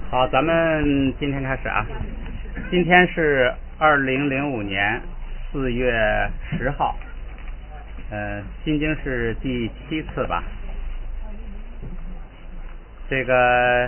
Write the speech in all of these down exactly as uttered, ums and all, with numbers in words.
好，咱们今天开始啊。今天是二零零五年四月十号，呃，心经是第七次吧。这个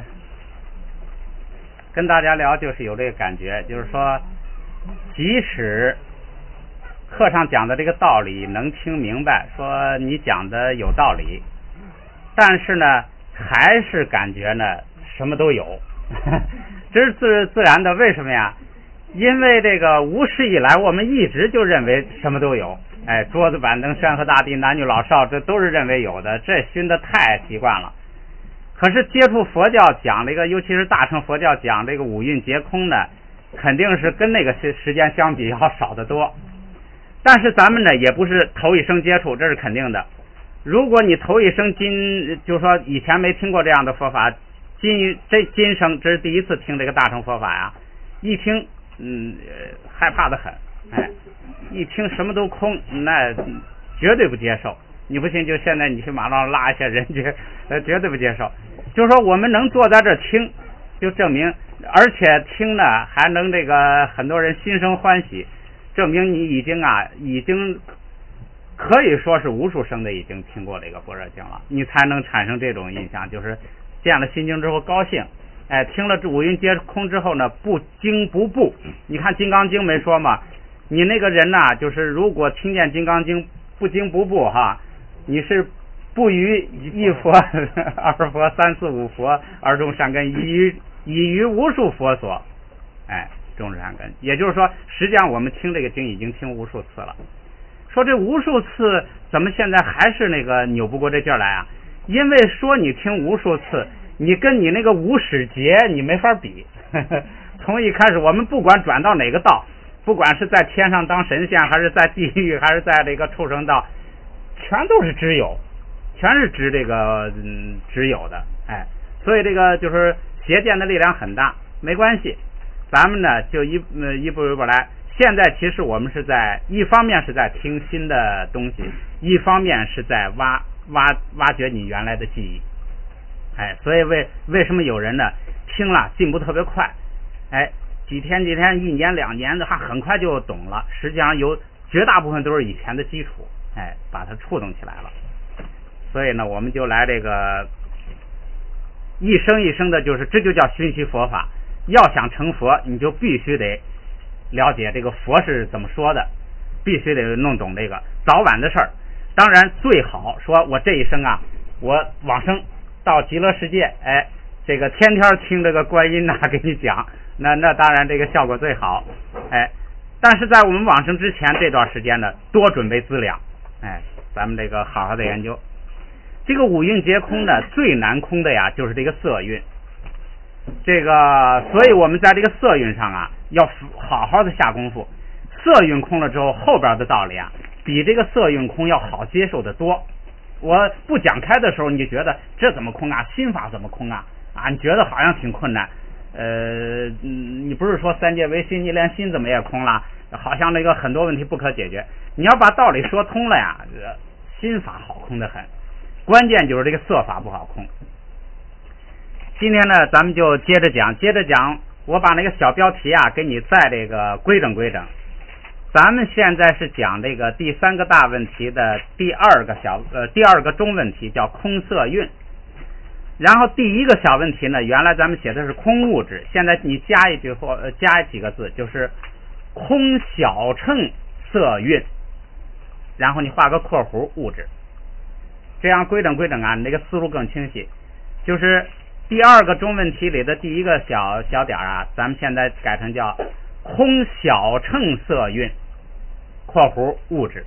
跟大家聊，就是有这个感觉，就是说，即使课上讲的这个道理能听明白，说你讲的有道理，但是呢，还是感觉呢什么都有。这是自自然的，为什么呀？因为这个无始以来，我们一直就认为什么都有。哎，桌子板凳山河大地男女老少，这都是认为有的，这熏得太习惯了。可是接触佛教讲这个，尤其是大乘佛教讲这个五蕴皆空呢，肯定是跟那个时时间相比要少得多。但是咱们呢，也不是头一生接触，这是肯定的。如果你头一生今，就是说以前没听过这样的佛法，今这今生这是第一次听这个大乘佛法呀，一听嗯、呃、害怕的很，哎，一听什么都空，那绝对不接受。你不信就现在你去马路上拉一些人去，呃绝对不接受。就是说我们能坐在这听，就证明，而且听呢还能这个很多人心生欢喜，证明你已经啊已经可以说是无数生的已经听过这个般若经了，你才能产生这种印象，就是见了心经之后高兴。哎，听了五蕴皆空之后呢，不惊不怖。你看《金刚经》没说嘛？你那个人呐、啊，就是如果听见《金刚经》不惊不怖哈，你是不于一佛、二佛、三四五佛而种善根，以于以于无数佛所，哎，种善根。也就是说，实际上我们听这个经已经听无数次了。说这无数次，怎么现在还是那个扭不过这劲儿来啊？因为说你听无数次，你跟你那个无始劫你没法比。从一开始，我们不管转到哪个道，不管是在天上当神仙，还是在地狱，还是在这个畜生道，全都是知有，全是知这个嗯知有的。哎，所以这个就是邪见的力量很大。没关系，咱们呢就一呃一步一步来。现在其实我们是在一方面是在听新的东西，一方面是在挖挖挖掘你原来的记忆。哎，所以为为什么有人呢听了进步特别快？哎，几天几天一年两年的话很快就懂了，实际上有绝大部分都是以前的基础，哎，把它触动起来了。所以呢，我们就来这个一生一生的，就是这就叫熏习佛法。要想成佛，你就必须得了解这个佛是怎么说的，必须得弄懂这个早晚的事儿。当然最好说我这一生啊，我往生到极乐世界，哎，这个天天听这个观音呐、啊、给你讲，那那当然这个效果最好。哎，但是在我们往生之前这段时间呢，多准备资粮，哎，咱们这个好好的研究。这个五蕴皆空呢，最难空的呀就是这个色蕴。这个，所以我们在这个色蕴上啊，要好好的下功夫。色蕴空了之后，后边的道理啊，比这个色蕴空要好接受的多。我不讲开的时候，你就觉得这怎么空啊？心法怎么空啊？啊，你觉得好像挺困难。呃，你不是说三界唯心，你连心怎么也空了？好像那个很多问题不可解决。你要把道理说通了呀，心法好空得很。关键就是这个色法不好空。今天呢，咱们就接着讲，接着讲。我把那个小标题啊，给你再这个规整规整。咱们现在是讲这个第三个大问题的第二个小呃第二个中问题，叫空色蕴。然后第一个小问题呢，原来咱们写的是空物质，现在你加一句或、呃、加几个字，就是空小乘色蕴，然后你画个括弧物质，这样规整规整啊，你这个思路更清晰。就是第二个中问题里的第一个小小点啊，咱们现在改成叫空小乘色蕴括弧物质。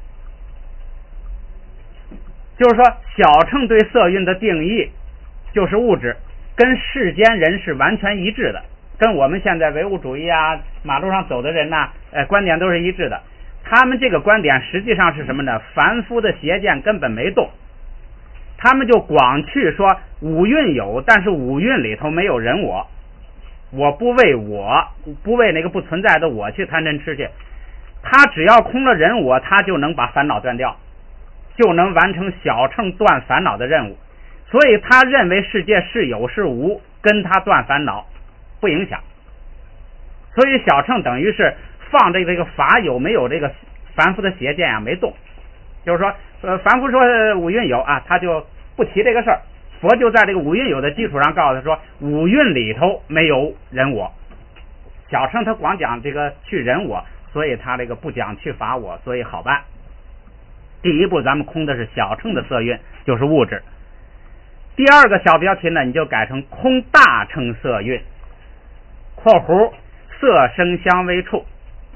就是说小乘对色蕴的定义就是物质，跟世间人是完全一致的，跟我们现在唯物主义啊马路上走的人呐、啊呃、观点都是一致的。他们这个观点实际上是什么呢？凡夫的邪见根本没动，他们就光去说五蕴有，但是五蕴里头没有人我，我不为我不为那个不存在的我去贪嗔痴去。他只要空了人我，他就能把烦恼断掉，就能完成小乘断烦恼的任务。所以他认为世界是有是无，跟他断烦恼不影响。所以小乘等于是放这个这个法有没有这个凡夫的邪见啊没动，就是说呃凡夫说五蕴有啊，他就不提这个事儿。佛就在这个五蕴有的基础上告诉他说，五蕴里头没有人我。小乘他光讲这个去人我，所以他这个不讲去法我，所以好办。第一步咱们空的是小乘的色蕴，就是物质。第二个小标题呢，你就改成空大乘色蕴（括弧色声香味触）。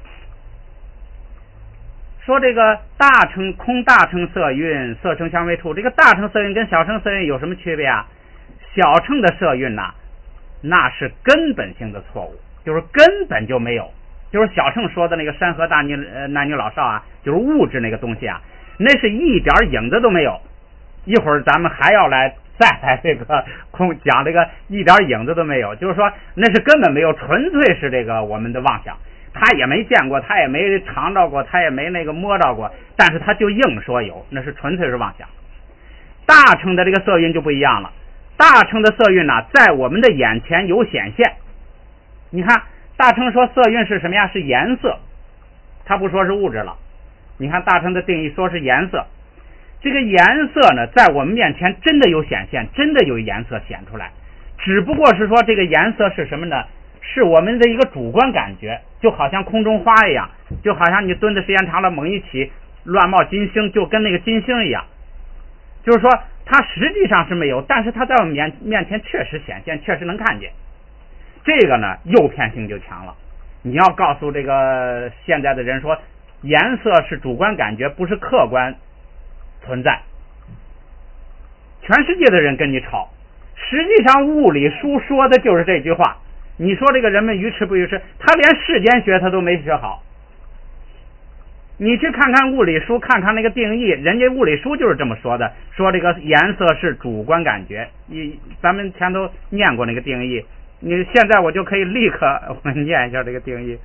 说这个大乘空大乘色蕴色声香味触，这个大乘色蕴跟小乘色蕴有什么区别啊？小乘的色蕴呐，那是根本性的错误，就是根本就没有，就是小乘说的那个山河大女呃男女老少啊，就是物质那个东西啊，那是一点影子都没有。一会儿咱们还要来再来这个空讲这个一点影子都没有，就是说那是根本没有，纯粹是这个我们的妄想。他也没见过，他也没尝到过，他也没那个摸到过，但是他就硬说有，那是纯粹是妄想。大乘的这个色蕴就不一样了，大乘的色蕴呢，在我们的眼前有显现。你看大乘说色蕴是什么呀？是颜色，他不说是物质了。你看大乘的定义说是颜色，这个颜色呢，在我们面前真的有显现，真的有颜色显出来，只不过是说这个颜色是什么呢？是我们的一个主观感觉，就好像空中花一样，就好像你蹲的时间长了，猛一起乱冒金星，就跟那个金星一样。就是说它实际上是没有，但是它在我们面面前确实显现，确实能看见。这个呢诱骗性就强了。你要告诉这个现在的人说颜色是主观感觉，不是客观存在，全世界的人跟你吵。实际上物理书说的就是这句话。你说这个人们愚痴不愚痴？他连世间学他都没学好。你去看看物理书，看看那个定义，人家物理书就是这么说的，说这个颜色是主观感觉。你咱们前头念过那个定义，你现在我就可以立刻我念一下这个定义。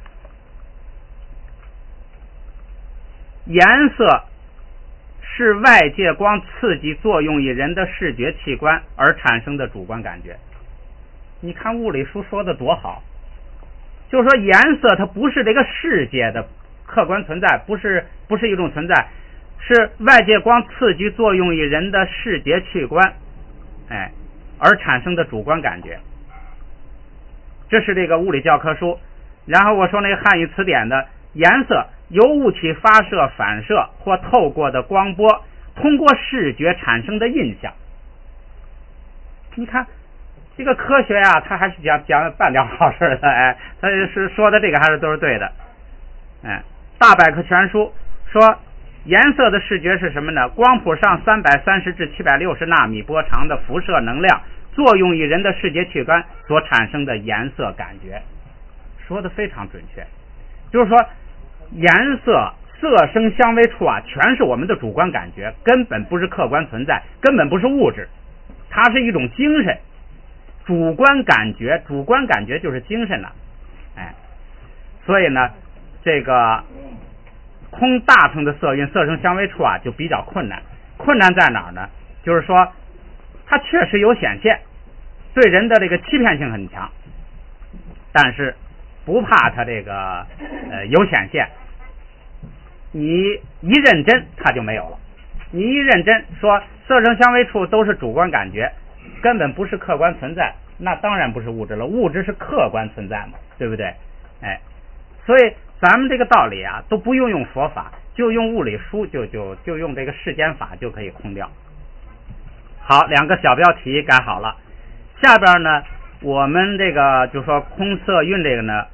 颜色是外界光刺激作用于人的视觉器官而产生的主观感觉。你看物理书说的多好，就是说颜色它不是这个世界的客观存在，不是不是一种存在，是外界光刺激作用于人的视觉器官，哎，而产生的主观感觉。这是这个物理教科书。然后我说那个汉语词典的颜色由物体发射、反射或透过的光波，通过视觉产生的印象。你看这个科学呀、啊，它还是讲讲半点好事的，哎，它是说的这个还是都是对的。哎，大百科全书说颜色的视觉是什么呢？光谱上三百三十至七百六十纳米波长的辐射能量作用于人的视觉器官所产生的颜色感觉，说的非常准确。就是说颜色色声香味触啊，全是我们的主观感觉，根本不是客观存在，根本不是物质，它是一种精神。主观感觉，主观感觉就是精神了，哎，所以呢，这个空大乘的色蕴色声香味触啊，就比较困难。困难在哪儿呢？就是说，它确实有显现，对人的这个欺骗性很强，但是不怕它这个呃有显现，你一认真它就没有了。你一认真说色声香味触都是主观感觉，根本不是客观存在，那当然不是物质了，物质是客观存在嘛，对不对？哎，所以咱们这个道理啊，都不用用佛法，就用物理书，就就就用这个世间法就可以空掉。好，两个小标题改好了。下边呢，我们这个就说空色蕴这个呢，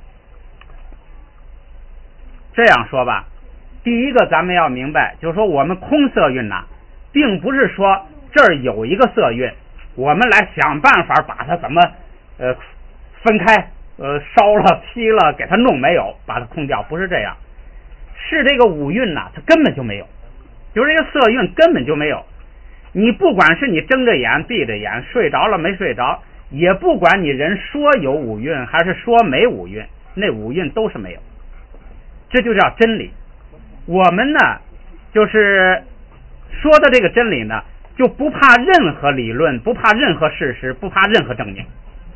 这样说吧，第一个咱们要明白，就是说我们空色蕴呐，并不是说这儿有一个色蕴，我们来想办法把它怎么呃分开呃烧了劈了给它弄没有，把它空掉，不是这样。是这个五蕴呐，它根本就没有，就是这个色蕴根本就没有。你不管是你睁着眼闭着眼，睡着了没睡着，也不管你人说有五蕴还是说没五蕴，那五蕴都是没有，这就叫真理。我们呢就是说的这个真理呢，就不怕任何理论，不怕任何事实，不怕任何证明。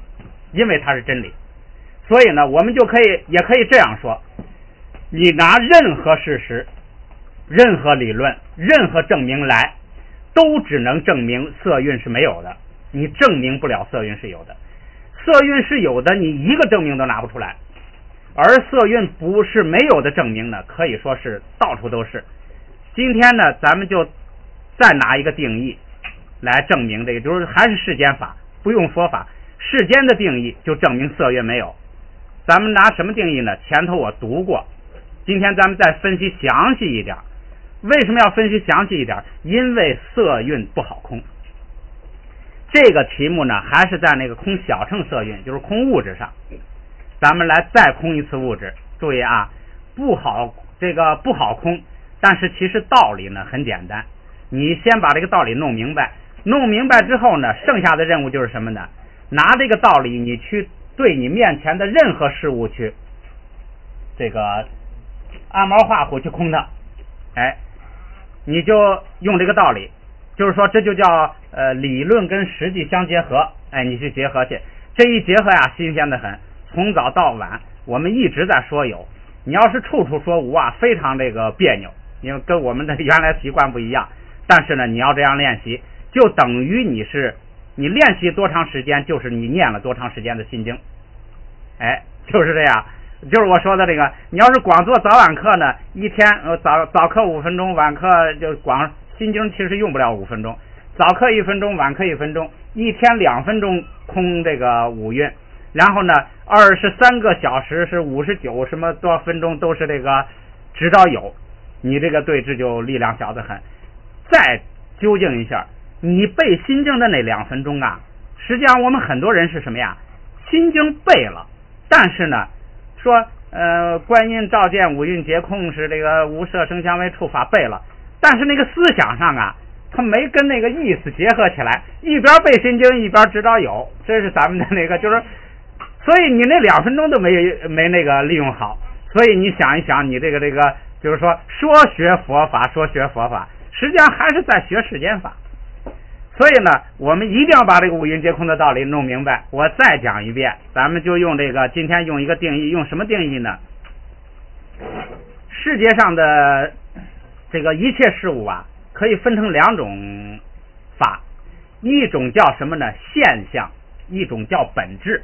因为它是真理。所以呢，我们就可以也可以这样说，你拿任何事实、任何理论、任何证明来，都只能证明色蕴是没有的，你证明不了色蕴是有的。色蕴是有的，你一个证明都拿不出来。而色蕴不是没有的证明呢，可以说是到处都是。今天呢，咱们就再拿一个定义来证明这个，就是还是世间法，不用佛法，世间的定义就证明色蕴没有。咱们拿什么定义呢？前头我读过，今天咱们再分析详细一点。为什么要分析详细一点？因为色蕴不好空。这个题目呢，还是在那个空小乘色蕴，就是空物质上。咱们来再空一次物质，注意啊，不好这个不好空，但是其实道理呢很简单。你先把这个道理弄明白，弄明白之后呢，剩下的任务就是什么呢？拿这个道理，你去对你面前的任何事物去这个按毛画虎去空它，哎，你就用这个道理，就是说这就叫呃理论跟实际相结合，哎，你去结合去，这一结合呀，新鲜的很。从早到晚，我们一直在说有，你要是处处说无啊，非常这个别扭，因为跟我们的原来习惯不一样。但是呢，你要这样练习，就等于你是你练习多长时间，就是你念了多长时间的心经。哎，就是这样，就是我说的这个。你要是光做早晚课呢，一天呃早早课五分钟，晚课就光心经，其实用不了五分钟。早课一分钟，晚课一分钟，一天两分钟空这个五蕴。然后呢，二十三个小时是五十九什么多少分钟都是这个直到有，你这个对峙就力量小得很。再究竟一下，你背心经的那两分钟啊，实际上我们很多人是什么呀？心经背了，但是呢，说呃观音照见五蕴皆空是这个无色声香味触法背了，但是那个思想上啊，他没跟那个意思结合起来，一边背心经一边知道有，这是咱们的那个就是。所以你那两分钟都没没那个利用好，所以你想一想，你这个这个就是说说学佛法，说学佛法，实际上还是在学世间法。所以呢，我们一定要把这个五蕴皆空的道理弄明白。我再讲一遍，咱们就用这个今天用一个定义，用什么定义呢？世界上的这个一切事物啊，可以分成两种法，一种叫什么呢？现象，一种叫本质。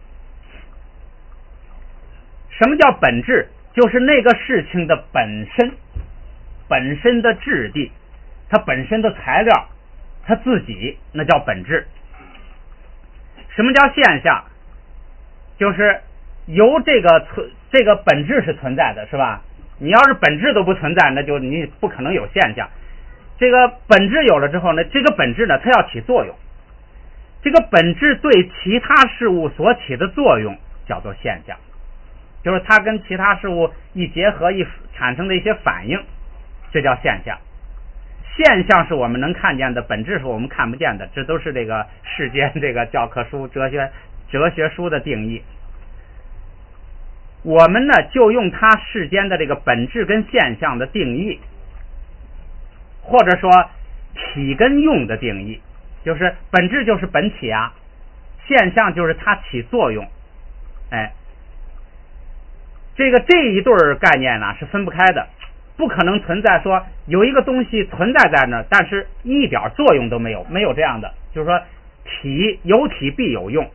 什么叫本质？就是那个事情的本身，本身的质地，它本身的材料，它自己，那叫本质。什么叫现象？就是由这个存这个本质是存在的，是吧？你要是本质都不存在，那就你不可能有现象。这个本质有了之后呢，这个本质呢，它要起作用。这个本质对其他事物所起的作用叫做现象。就是它跟其他事物一结合一产生的一些反应，这叫现象。现象是我们能看见的，本质是我们看不见的，这都是这个世间这个教科书哲学哲学书的定义。我们呢就用它世间的这个本质跟现象的定义，或者说体跟用的定义，就是本质就是本体啊，现象就是它起作用。哎，这个这一对概念呢是分不开的，不可能存在说有一个东西存在在那儿，但是一点作用都没有，没有这样的。就是说体有体必有用，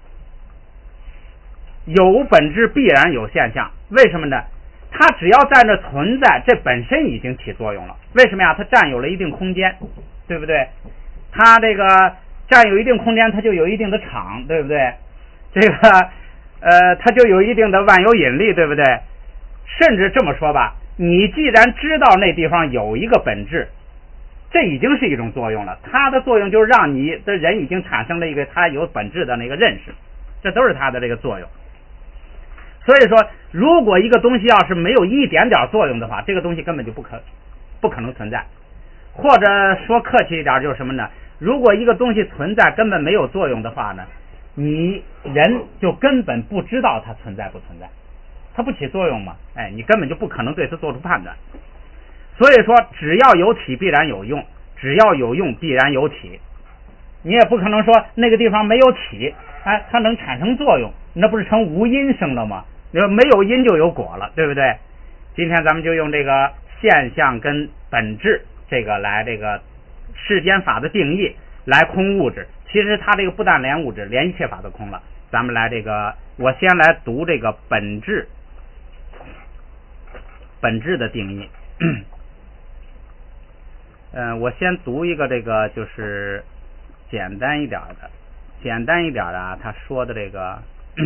有本质必然有现象。为什么呢？它只要在那存在，这本身已经起作用了。为什么呀？它占有了一定空间，对不对？它这个占有一定空间，它就有一定的场，对不对？这个呃，它就有一定的万有引力，对不对？甚至这么说吧，你既然知道那地方有一个本质，这已经是一种作用了。它的作用就是让你的人已经产生了一个它有本质的那个认识，这都是它的这个作用。所以说，如果一个东西要是没有一点点作用的话，这个东西根本就不可不可能存在。或者说客气一点，就是什么呢？如果一个东西存在根本没有作用的话呢，你人就根本不知道它存在不存在，它不起作用嘛，哎，你根本就不可能对它做出判断。所以说，只要有体必然有用，只要有用必然有体。你也不可能说那个地方没有体， 哎，它能产生作用，那不是成无因生了吗？你说没有因就有果了，对不对？今天咱们就用这个现象跟本质这个来这个世间法的定义来空物质。其实它这个不但连物质，连一切法都空了。咱们来这个，我先来读这个本质，本质的定义。嗯、呃，我先读一个这个就是简单一点的，简单一点的啊，他说的这个。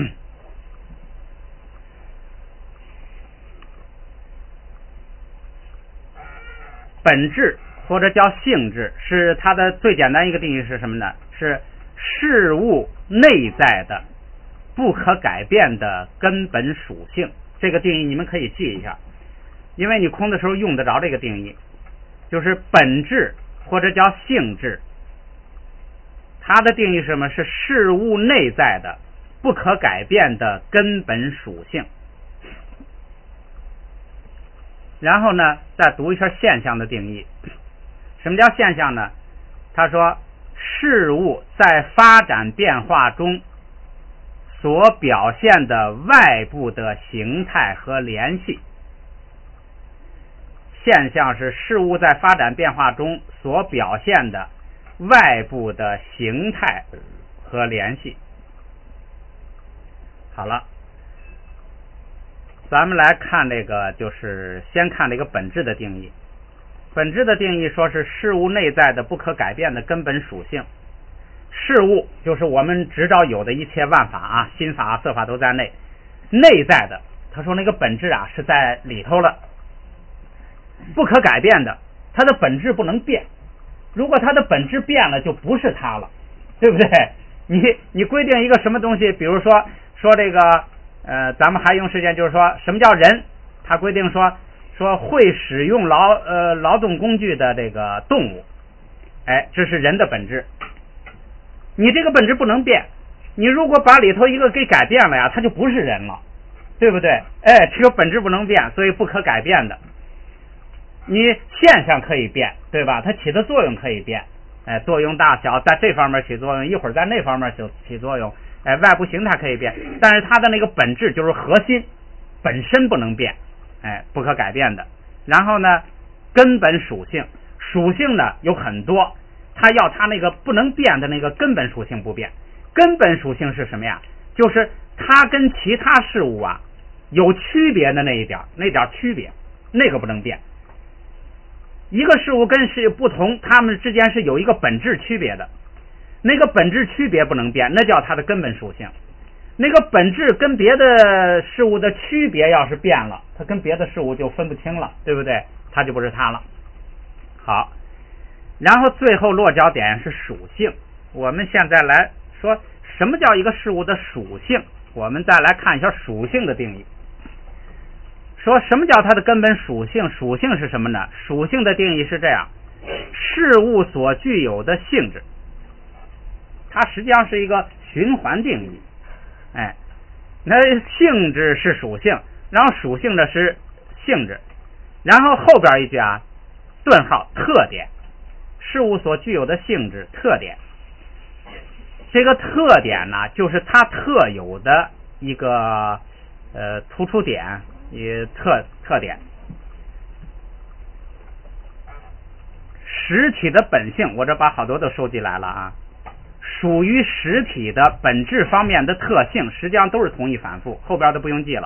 本质或者叫性质，是它的最简单一个定义是什么呢？是事物内在的不可改变的根本属性。这个定义你们可以记一下，因为你空的时候用得着这个定义。就是本质或者叫性质，它的定义是什么？是事物内在的不可改变的根本属性。然后呢，再读一下现象的定义。什么叫现象呢？他说，事物在发展变化中所表现的外部的形态和联系。现象是事物在发展变化中所表现的外部的形态和联系。好了，咱们来看这个，就是先看这个本质的定义。本质的定义说是事物内在的不可改变的根本属性。事物就是我们知道有的一切万法啊，心法、色法都在内。内在的，他说那个本质啊是在里头了，不可改变的，它的本质不能变。如果它的本质变了，就不是它了，对不对？你你规定一个什么东西，比如说说这个呃，咱们还用时间，就是说什么叫人？他规定说说会使用劳呃劳动工具的这个动物，哎，这是人的本质。你这个本质不能变，你如果把里头一个给改变了呀，它就不是人了，对不对？哎，这个本质不能变，所以不可改变的。你现象可以变，对吧？它起的作用可以变，哎，作用大小在这方面起作用，一会儿在那方面起起作用，哎，外部形态可以变，但是它的那个本质就是核心本身不能变，哎，不可改变的。然后呢，根本属性，属性呢有很多，它要它那个不能变的那个根本属性不变。根本属性是什么呀？就是它跟其他事物啊有区别的那一点，那点区别，那个不能变。一个事物跟事不同，它们之间是有一个本质区别的，那个本质区别不能变，那叫它的根本属性。那个本质跟别的事物的区别要是变了，它跟别的事物就分不清了，对不对？它就不是它了。好，然后最后落脚点是属性。我们现在来说什么叫一个事物的属性，我们再来看一下属性的定义。说什么叫它的根本属性？属性是什么呢？属性的定义是这样：事物所具有的性质。它实际上是一个循环定义。哎，那性质是属性，然后属性的是性质，然后后边一句啊，顿号特点，事物所具有的性质特点。这个特点呢，就是它特有的一个呃突出点。也特特点，实体的本性，我这把好多都收集来了啊。属于实体的本质方面的特性，实际上都是同义反复，后边都不用记了。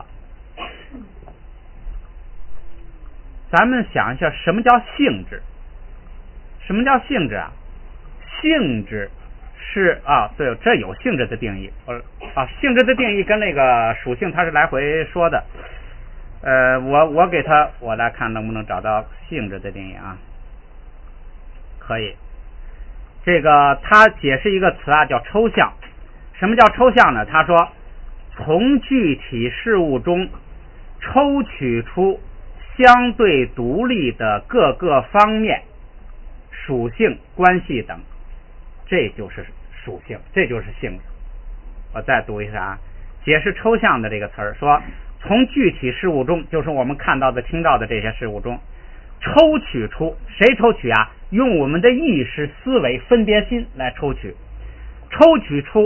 咱们想一下，什么叫性质？什么叫性质啊？性质是啊，对，这有性质的定义。呃啊，性质的定义跟那个属性它是来回说的。呃，我我给他，我来看能不能找到性质的定义啊？可以。这个他解释一个词啊，叫抽象。什么叫抽象呢？他说，从具体事物中抽取出相对独立的各个方面、属性、关系等，这就是属性，这就是性质。我再读一下啊，解释抽象的这个词儿，说。从具体事物中，就是我们看到的、听到的这些事物中，抽取出，谁抽取啊？用我们的意识、思维、分别心来抽取，抽取出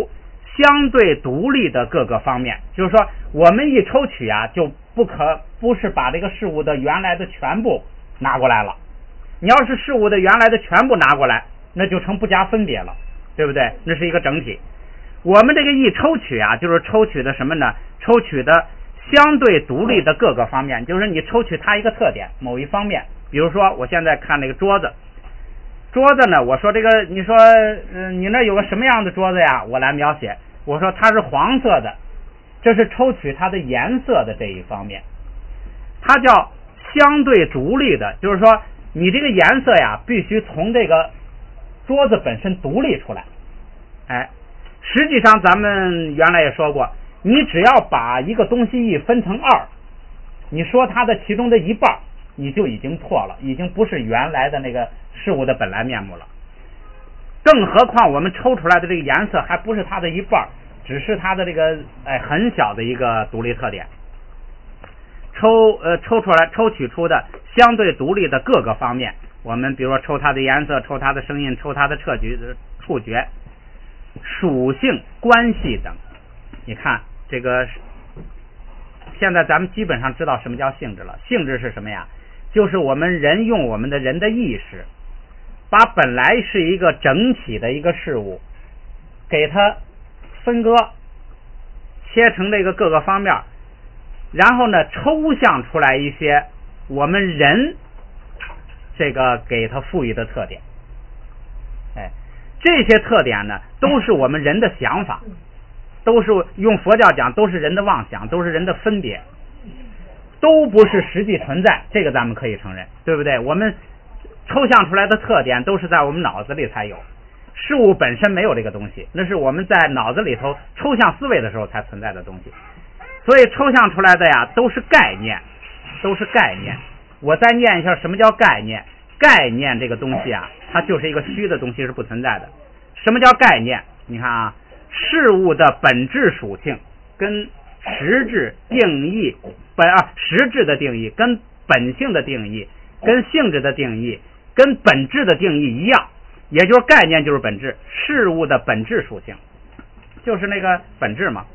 相对独立的各个方面，就是说我们一抽取啊，就不可不是把这个事物的原来的全部拿过来了。你要是事物的原来的全部拿过来，那就成不加分别了，对不对？那是一个整体。我们这个一抽取啊，就是抽取的什么呢？抽取的相对独立的各个方面，就是你抽取它一个特点，某一方面。比如说我现在看那个桌子，桌子呢，我说这个，你说呃你那有个什么样的桌子呀？我来描写，我说它是黄色的，这是抽取它的颜色的这一方面，它叫相对独立的，就是说你这个颜色呀必须从这个桌子本身独立出来。哎，实际上咱们原来也说过，你只要把一个东西一分成二，你说它的其中的一半你就已经错了，已经不是原来的那个事物的本来面目了。更何况我们抽出来的这个颜色还不是它的一半，只是它的这个哎很小的一个独立特点。抽呃抽出来抽取出的相对独立的各个方面，我们比如说抽它的颜色，抽它的声音，抽它的触觉触觉属性关系等。你看这个现在咱们基本上知道什么叫性质了。性质是什么呀？就是我们人用我们的人的意识，把本来是一个整体的一个事物给它分割切成这个各个方面，然后呢抽象出来一些我们人这个给它赋予的特点。哎，这些特点呢都是我们人的想法，都是用佛教讲都是人的妄想，都是人的分别，都不是实际存在，这个咱们可以承认，对不对？我们抽象出来的特点都是在我们脑子里才有，事物本身没有这个东西，那是我们在脑子里头抽象思维的时候才存在的东西。所以抽象出来的呀都是概念，都是概念。我再念一下什么叫概念。概念这个东西啊，它就是一个虚的东西，是不存在的。什么叫概念？你看啊，事物的本质属性跟实质定义本啊实质的定义跟本性的定义跟性质的定义跟本质的定义一样，也就是概念就是本质，事物的本质属性就是那个本质嘛。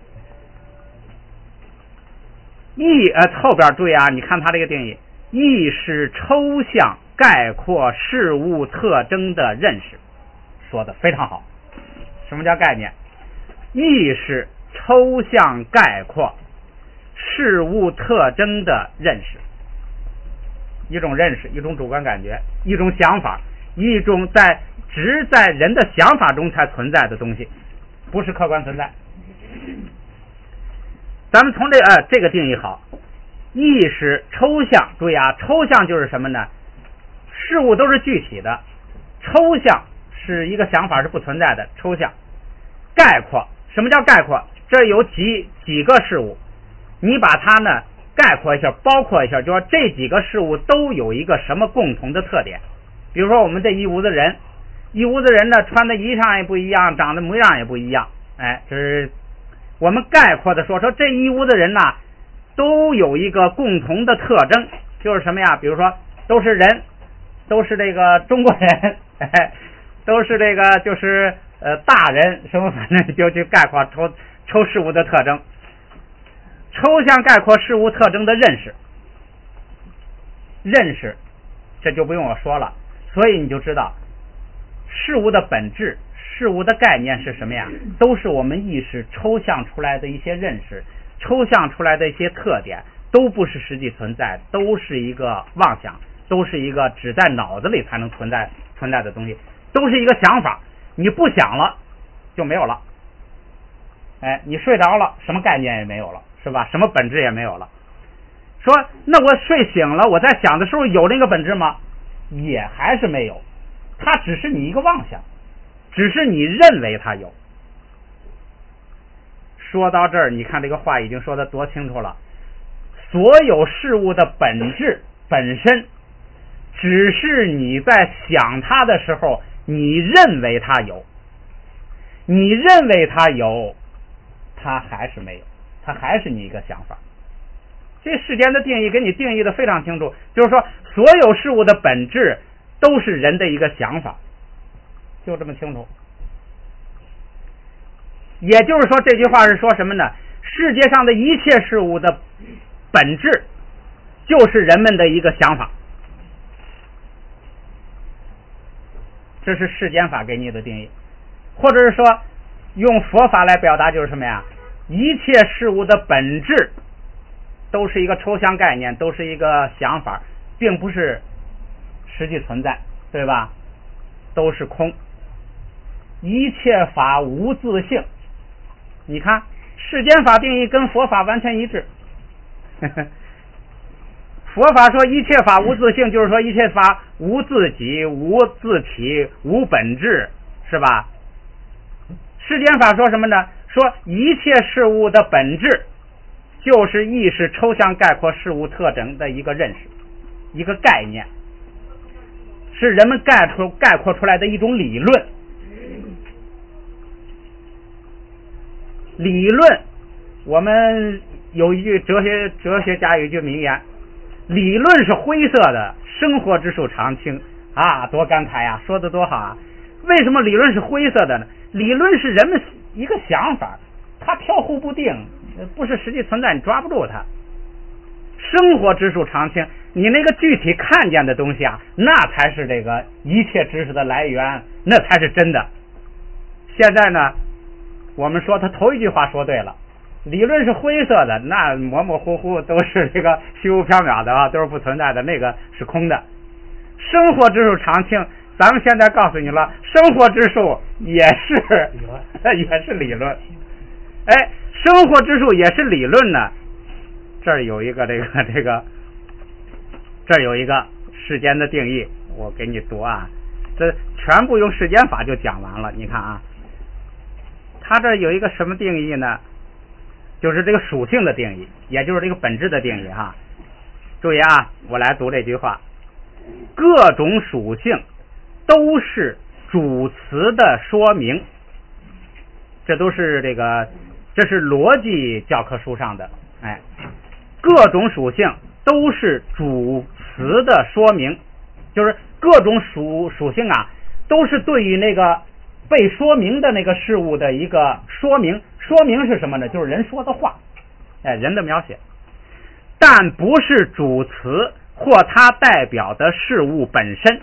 意呃后边注意啊，你看它这个定义，意是抽象概括事物特征的认识，说的非常好。什么叫概念？意是抽象概括事物特征的认识，一种认识，一种主观感觉，一种想法，一种在只在人的想法中才存在的东西，不是客观存在。咱们从这呃这个定义好，意识抽象，注意啊，抽象就是什么呢？事物都是具体的，抽象是一个想法是不存在的，抽象。概括，什么叫概括？这有几几个事物，你把它呢概括一下，包括一下，就说这几个事物都有一个什么共同的特点。比如说我们这一屋子人，一屋子人呢穿的衣裳也不一样，长得模样也不一样，哎，这是我们概括的说，说这一屋子人呢都有一个共同的特征，就是什么呀？比如说都是人，都是这个中国人，哎，都是这个就是呃大人，什么反正就去概括抽抽事物的特征，抽象概括事物特征的认识，认识这就不用我说了，所以你就知道事物的本质，事物的概念是什么呀？都是我们意识抽象出来的一些认识，抽象出来的一些特点，都不是实际存在，都是一个妄想，都是一个只在脑子里才能存在存在的东西，都是一个想法，你不想了就没有了。哎，你睡着了，什么概念也没有了，是吧？什么本质也没有了。说那我睡醒了，我在想的时候有那个本质吗？也还是没有，它只是你一个妄想，只是你认为它有。说到这儿，你看这个话已经说得多清楚了。所有事物的本质本身，只是你在想它的时候，你认为它有，你认为它有，它还是没有，它还是你一个想法。这世间的定义给你定义的非常清楚，就是说所有事物的本质都是人的一个想法，就这么清楚。 也就是说，这句话是说什么呢？世界上的一切事物的本质就是人们的一个想法，这是世间法给你的定义。或者是说用佛法来表达，就是什么呀？一切事物的本质都是一个抽象概念，都是一个想法，并不是实际存在，对吧？都是空。一切法无自性，你看世间法定义跟佛法完全一致。佛法说一切法无自性，就是说一切法无自己、无自体、无本质，是吧？世间法说什么呢？说一切事物的本质就是意识抽象概括事物特征的一个认识，一个概念，是人们概括概括出来的一种理论。理论，我们有一句哲学哲学家有一句名言：理论是灰色的，生活之树常青啊！多感慨呀，说的多好啊！为什么理论是灰色的呢？理论是人们一个想法，它飘忽不定，不是实际存在，你抓不住它。生活之树常青，你那个具体看见的东西啊，那才是这个一切知识的来源，那才是真的。现在呢，我们说他头一句话说对了，理论是灰色的，那模模糊糊都是这个虚无缥缈的啊，都是不存在的，那个是空的。生活之树常青，咱们现在告诉你了，生活之树也是也是理论。哎，生活之树也是理论呢。这儿有一个这个这个，这儿有一个世间的定义，我给你读啊，这全部用世间法就讲完了。你看啊，它这有一个什么定义呢？就是这个属性的定义，也就是这个本质的定义哈。注意啊，我来读这句话：各种属性都是主词的说明。这都是这个，这是逻辑教科书上的。哎，各种属性都是主词的说明，就是各种属属性啊，都是对于那个被说明的那个事物的一个说明。说明是什么呢？就是人说的话，哎，人的描写，但不是主词或它代表的事物本身。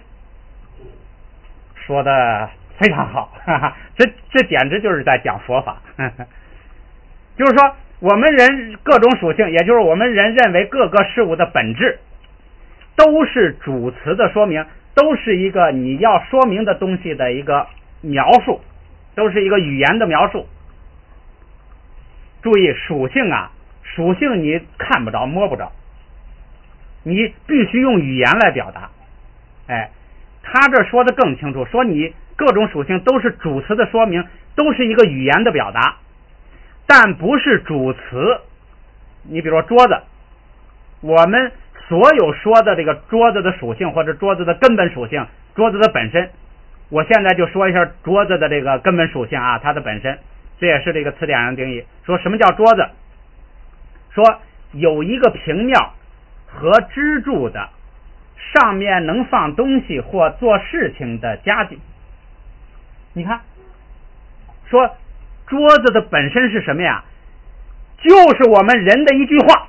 说的非常好，哈哈，这这简直就是在讲佛法。呵呵，就是说我们人各种属性，也就是我们人认为各个事物的本质都是主词的说明，都是一个你要说明的东西的一个描述，都是一个语言的描述。注意属性啊，属性你看不着摸不着，你必须用语言来表达。哎，他这说的更清楚，说你各种属性都是主词的说明，都是一个语言的表达，但不是主词。你比如说桌子，我们所有说的这个桌子的属性或者桌子的根本属性，桌子的本身，我现在就说一下桌子的这个根本属性啊，它的本身，这也是这个词典上定义，说什么叫桌子？说有一个平面和支柱的，上面能放东西或做事情的家具。你看，说桌子的本身是什么呀？就是我们人的一句话。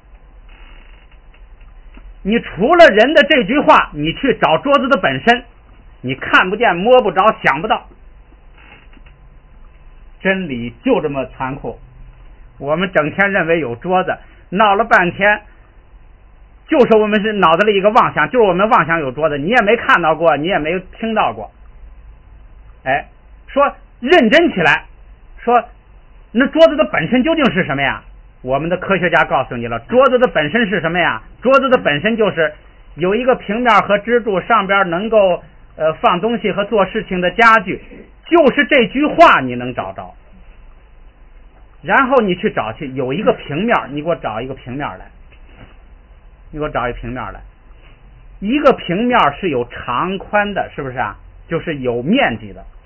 你除了人的这句话，你去找桌子的本身，你看不见摸不着想不到。真理就这么残酷，我们整天认为有桌子，闹了半天就是我们是脑子里一个妄想，就是我们妄想有桌子，你也没看到过，你也没听到过。哎，说认真起来，说那桌子的本身究竟是什么呀？我们的科学家告诉你了，桌子的本身是什么呀？桌子的本身就是有一个平面和支柱，上边能够呃放东西和做事情的家具，就是这句话你能找着。然后你去找去，有一个平面，你给我找一个平面来，你给我找一平面来。一个平面是有长宽的，是不是啊？就是有面积的。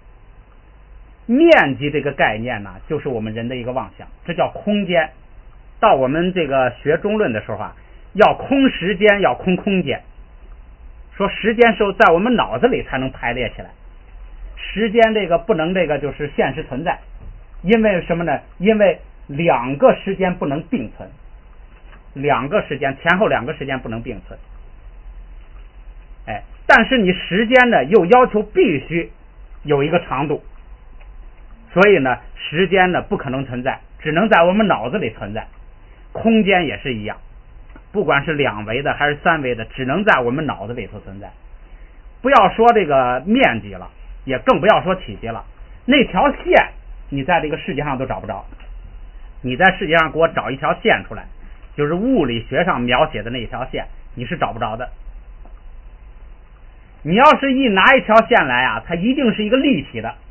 面积这个概念呢，就是我们人的一个妄想，这叫空间。到我们这个学中论的时候啊，要空时间，要空空间。说时间是在我们脑子里才能排列起来，时间这个不能这个就是现实存在。 因为什么呢？因为两个时间不能并存，两个时间前后两个时间不能并存。哎，但是你时间呢又要求必须有一个长度，所以呢时间呢不可能存在，只能在我们脑子里存在。空间也是一样，不管是两维的还是三维的，只能在我们脑子里头存在。不要说这个面积了，也更不要说体积了，那条线你在这个世界上都找不着。你在世界上给我找一条线出来，就是物理学上描写的那一条线，你是找不着的。你要是一拿一条线来啊，它一定是一个立体的，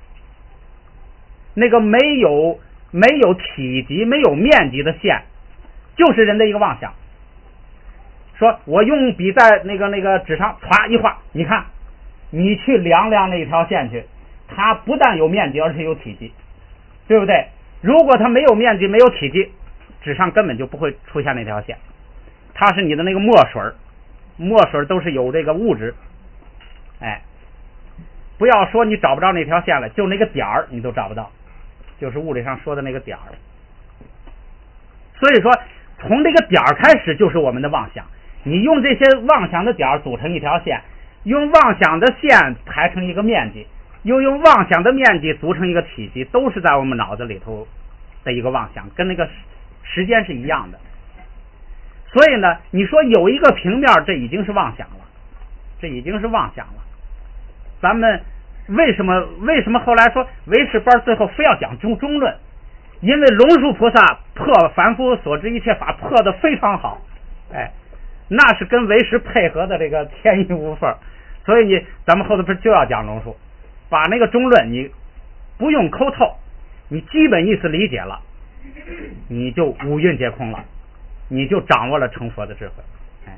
那个没有没有体积没有面积的线，就是人的一个妄想。说我用笔在那个那个纸上歘一画，你看你去量量那条线去，它不但有面积而且有体积，对不对？如果它没有面积没有体积，纸上根本就不会出现那条线。它是你的那个墨水，墨水都是有这个物质。哎，不要说你找不着那条线了，就那个点儿你都找不到，就是物理上说的那个点儿。所以说从这个点儿开始就是我们的妄想，你用这些妄想的点儿组成一条线，用妄想的线排成一个面积，又用妄想的面积组成一个体积，都是在我们脑子里头的一个妄想，跟那个时间是一样的。所以呢你说有一个平面，这已经是妄想了，这已经是妄想了。咱们为什么为什么后来说唯识班最后非要讲中中论？因为龙树菩萨破凡夫所知一切法破得非常好，哎，那是跟唯识配合的这个天衣无缝。所以你咱们后头不是就要讲龙树，把那个中论你不用抠透，你基本意思理解了，你就五蕴皆空了，你就掌握了成佛的智慧。哎，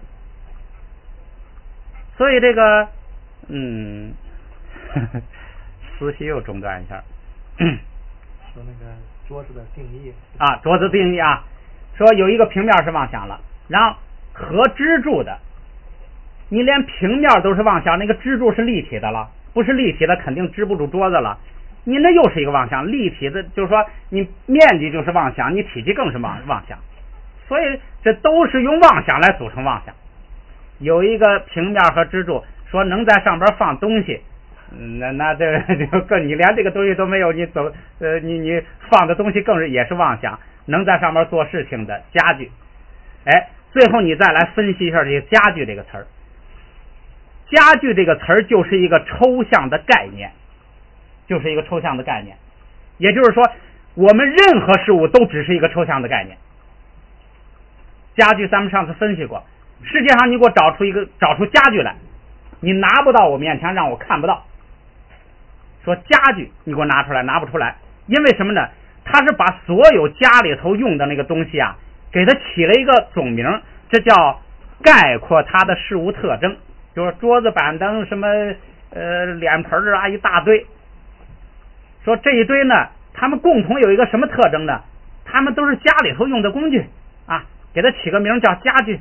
所以这个嗯呵呵思绪又中断一下。 说那个桌子的定义啊，桌子定义啊，说有一个平面是妄想了，然后和支柱的，你连平面都是妄想，那个支柱是立体的了，不是立体的肯定支不住桌子了，你那又是一个妄想。立体的就是说你面积就是妄想，你体积更是妄妄想，所以这都是用妄想来组成妄想。有一个平面和支柱，说能在上边放东西，嗯、那那这就更你连这个东西都没有，你走呃你你放的东西更是也是妄想。能在上面做事情的家具，哎，最后你再来分析一下这个家具这个词儿。家具这个词儿就是一个抽象的概念，就是一个抽象的概念，也就是说我们任何事物都只是一个抽象的概念。家具咱们上次分析过，世界上你给我找出一个找出家具来，你拿不到我面前，让我看不到。说家具你给我拿出来，拿不出来，因为什么呢？他是把所有家里头用的那个东西啊，给它起了一个总名，这叫概括它的事物特征，就是桌子板凳什么呃脸盆啊一大堆。说这一堆呢，他们共同有一个什么特征呢？他们都是家里头用的工具啊，给它起个名叫家具。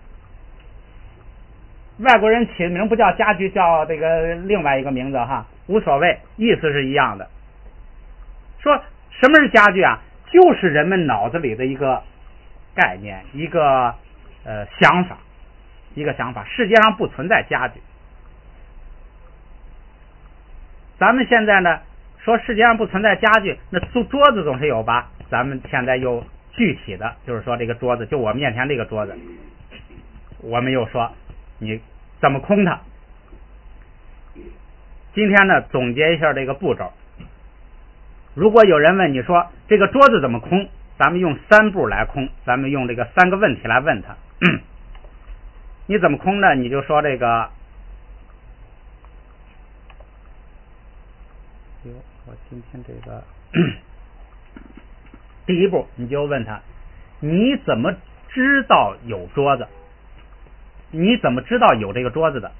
外国人起的名不叫家具，叫这个另外一个名字哈，无所谓，意思是一样的。说什么是家具啊？就是人们脑子里的一个概念，一个呃想法，一个想法。世界上不存在家具。咱们现在呢说世界上不存在家具，那桌桌子总是有吧？咱们现在又具体的，就是说这个桌子，就我面前这个桌子，我们又说你怎么空它？今天呢总结一下这个步骤。如果有人问你说这个桌子怎么空，咱们用三步来空，咱们用这个三个问题来问他。你怎么空呢？你就说这个，哟，我今天这个第一步你就问他，你怎么知道有桌子？你怎么知道有这个桌子的？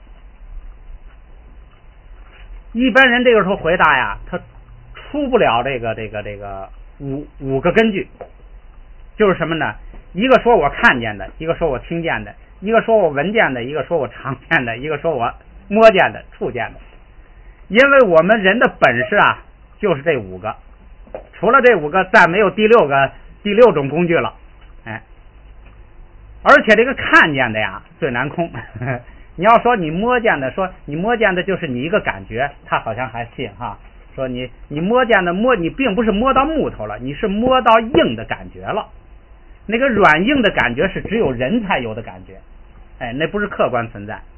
一般人这个时候回答呀，他出不了这个这个这个五五个根据，就是什么呢？一个说我看见的，一个说我听见的，一个说我闻见的，一个说我尝见的，一个说我摸见的、触见的。因为我们人的本事啊，就是这五个。 除了这五个，再没有第六个第六种工具了。哎，而且这个看见的呀最难空。你要说你摸见的，说你摸见的就是你一个感觉，他好像还信哈。说你你摸见的摸，你并不是摸到木头了，你是摸到硬的感觉了。那个软硬的感觉是只有人才有的感觉，哎，那不是客观存在。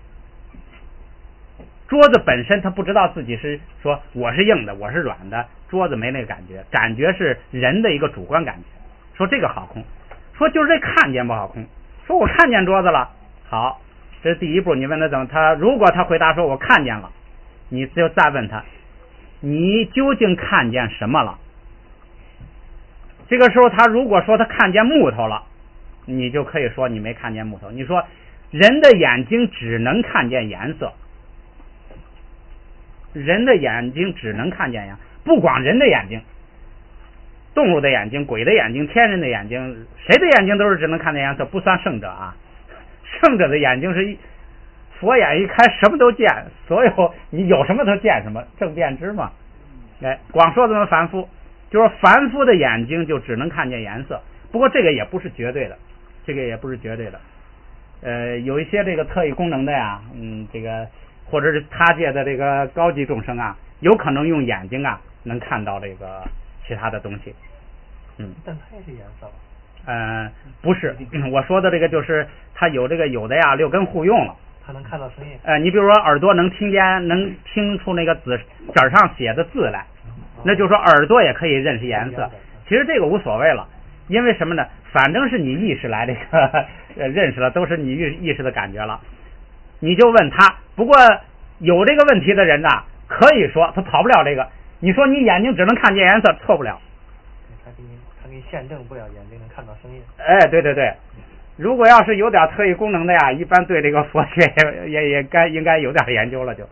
桌子本身他不知道自己是说我是硬的，我是软的，桌子没那个感觉，感觉是人的一个主观感觉。说这个好空，说就是这看见不好空。说我看见桌子了，好，这是第一步。你问他怎么，他如果他回答说我看见了，你就再问他，你究竟看见什么了？这个时候他如果说他看见木头了，你就可以说你没看见木头。你说人的眼睛只能看见颜色，人的眼睛只能看见呀，不光人的眼睛，动物的眼睛、鬼的眼睛、天人的眼睛，谁的眼睛都是只能看见颜色，不算圣者啊。圣者的眼睛是佛眼一开什么都见，所有你有什么都见什么，正辨知嘛。哎，光说这么凡夫，就是凡夫的眼睛就只能看见颜色。不过这个也不是绝对的，这个也不是绝对的。呃，有一些这个特异功能的呀，嗯，这个或者是他界的这个高级众生啊，有可能用眼睛啊能看到这个其他的东西。嗯， 但它也是颜色吧？ 呃，不是，我说的这个就是他有这个有的呀六根互用了。 他能看到声音。 呃，你比如说耳朵能听见，能听出那个纸纸上写的字来，那就是说耳朵也可以认识颜色。其实这个无所谓了，因为什么呢？反正是你意识来这个认识了，都是你意意识的感觉了。你就问他，不过有这个问题的人呐，可以说他跑不了这个。你说你眼睛只能看见颜色，错不了。 他给你他给你验证不了眼睛能看到声音。 哎，对对对。如果要是有点特异功能的呀，一般对这个佛学也也也该应该有点研究了就。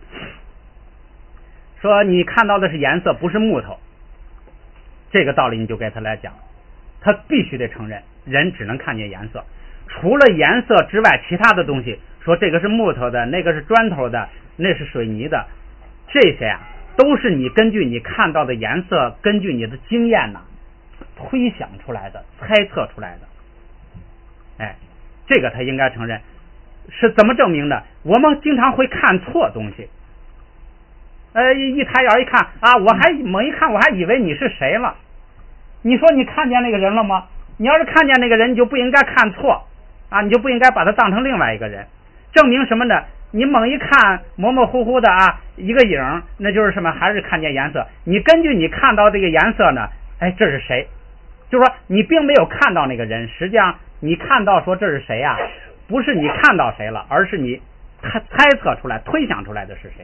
说你看到的是颜色，不是木头，这个道理你就给他来讲，他必须得承认人只能看见颜色，除了颜色之外其他的东西，说这个是木头的，那个是砖头的，那是水泥的，这些呀都是你根据你看到的颜色，根据你的经验呐推想出来的，猜测出来的。哎，这个他应该承认。是怎么证明的？我们经常会看错东西。呃，一一抬眼一看啊，我还猛一看，我还以为你是谁了。你说你看见那个人了吗？你要是看见那个人，你就不应该看错啊，你就不应该把他当成另外一个人。证明什么呢？你猛一看，模模糊糊的啊，一个影，那就是什么？还是看见颜色。你根据你看到这个颜色呢，哎，这是谁？就是说你并没有看到那个人，实际上你看到说这是谁啊？不是你看到谁了，而是你猜猜测出来、推想出来的是谁。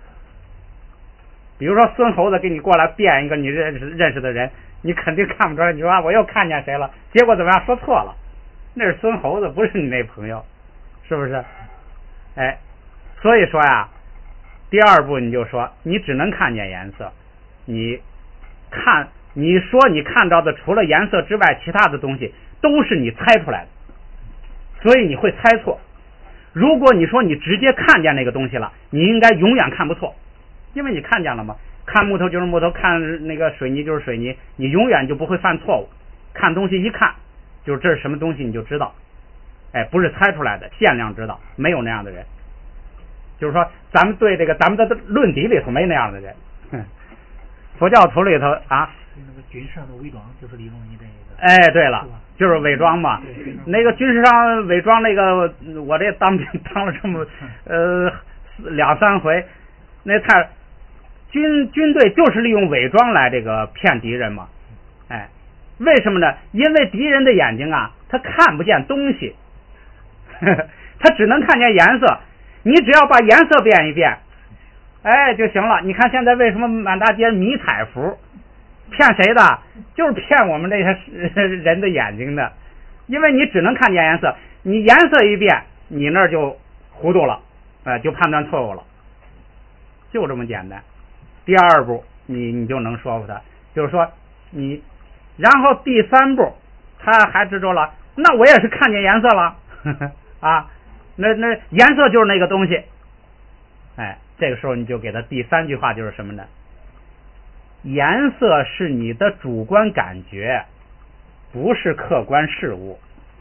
比如说孙猴子给你过来变一个你认识认识的人，你肯定看不出来。你说啊，我又看见谁了？结果怎么样？说错了，那是孙猴子，不是你那朋友，是不是？哎，所以说呀，第二步你就说你只能看见颜色，你看。你说你看到的除了颜色之外其他的东西都是你猜出来的，所以你会猜错。如果你说你直接看见那个东西了，你应该永远看不错，因为你看见了嘛。看木头就是木头，看那个水泥就是水泥，你永远就不会犯错误。看东西一看就是这是什么东西你就知道，哎，不是猜出来的，限量知道，没有那样的人。就是说咱们对这个咱们的论底里头没那样的人。佛教徒里头啊， 那个军事上的伪装就是利用你这个。 哎，对了，就是伪装嘛。那个军事上伪装那个，我这当兵当了这么呃两三回，那太军军队就是利用伪装来这个骗敌人嘛。哎，为什么呢？因为敌人的眼睛啊，他看不见东西，呵呵他只能看见颜色。你只要把颜色变一变，哎就行了。你看现在为什么满大街迷彩服？骗谁的？就是骗我们这些人的眼睛的，因为你只能看见颜色，你颜色一变，你那儿就糊涂了，呃，就判断错误了，就这么简单。第二步，你你就能说服他，就是说你，然后第三步，他还执着了，那我也是看见颜色了，呵呵啊，那那颜色就是那个东西，哎，这个时候你就给他第三句话就是什么呢？ 颜色是你的主观感觉，不是客观事物。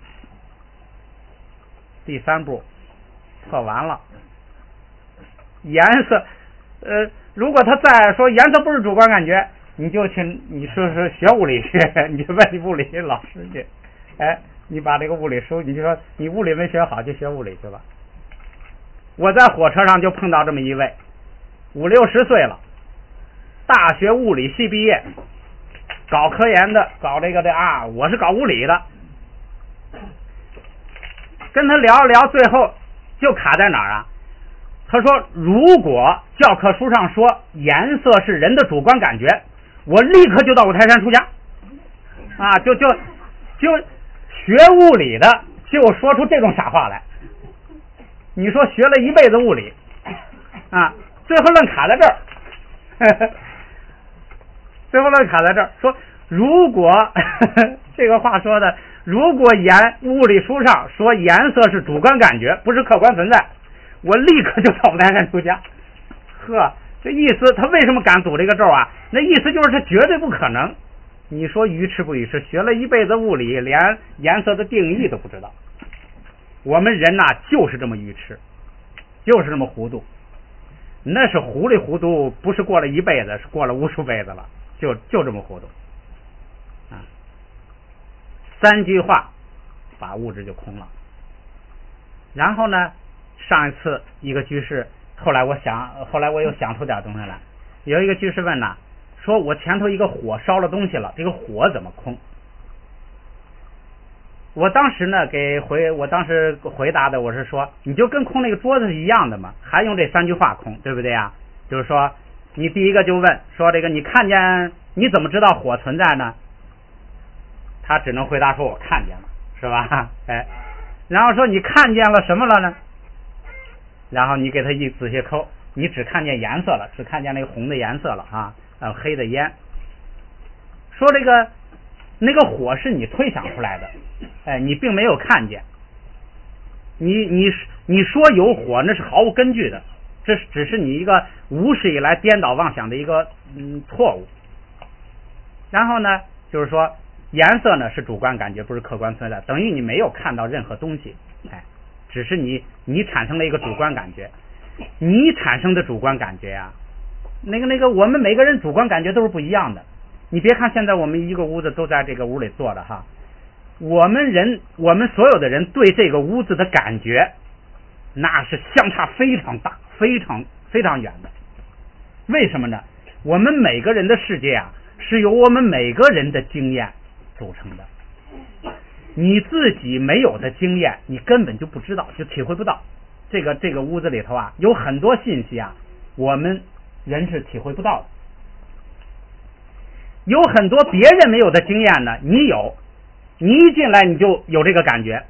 第三步测完了，颜色，呃，如果他再说颜色不是主观感觉，你就去你说是学物理去，你就问物理老师去，哎，你把这个物理书，你就说你物理没学好，就学物理去吧。我在火车上就碰到这么一位，五六十岁了，大学物理系毕业，搞科研的，搞这个的啊，我是搞物理的。跟他聊聊，最后就卡在哪儿啊？他说，如果教科书上说颜色是人的主观感觉，我立刻就到五台山出家啊！就就就学物理的就说出这种傻话来。你说学了一辈子物理啊，最后愣卡在这儿，呵呵最后愣卡在这儿，说如果呵呵这个话说的，如果颜物理书上说颜色是主观感觉，不是客观存在，我立刻就到五台山出家。呵，这意思他为什么敢赌这个咒啊？那意思就是他绝对不可能。你说愚痴不愚痴？学了一辈子物理，连颜色的定义都不知道。我们人呐、啊，就是这么愚痴，就是这么糊涂。那是糊里糊涂，不是过了一辈子，是过了无数辈子了，就就这么糊涂啊！三句话把物质就空了。然后呢，上一次一个居士，后来我想，后来我又想出点东西来。有一个居士问呐，说我前头一个火烧了东西了，这个火怎么空？我当时呢给回，我当时回答的我是说，你就跟空那个桌子是一样的嘛，还用这三句话空，对不对呀？就是说，你第一个就问说这个你看见，你怎么知道火存在呢？他只能回答说我看见了，是吧？哎，然后说你看见了什么了呢？然后你给他一仔细抠，你只看见颜色了，只看见那个红的颜色了啊，呃，黑的烟。说这个那个火是你推想出来的，哎，你并没有看见。你你你说有火，那是毫无根据的，这只是你一个无始以来颠倒妄想的一个嗯错误。然后呢，就是说颜色呢是主观感觉，不是客观存在，等于你没有看到任何东西，哎，只是你你产生了一个主观感觉。你产生的主观感觉啊，那个那个我们每个人主观感觉都是不一样的。你别看现在我们一个屋子都在这个屋里坐着哈，我们人我们所有的人对这个屋子的感觉那是相差非常大，非常非常远的。为什么呢？我们每个人的世界啊是由我们每个人的经验组成的，你自己没有的经验你根本就不知道，就体会不到。这个这个屋子里头啊有很多信息啊，我们人是体会不到的。有很多别人没有的经验呢，你有，你一进来你就有这个感觉。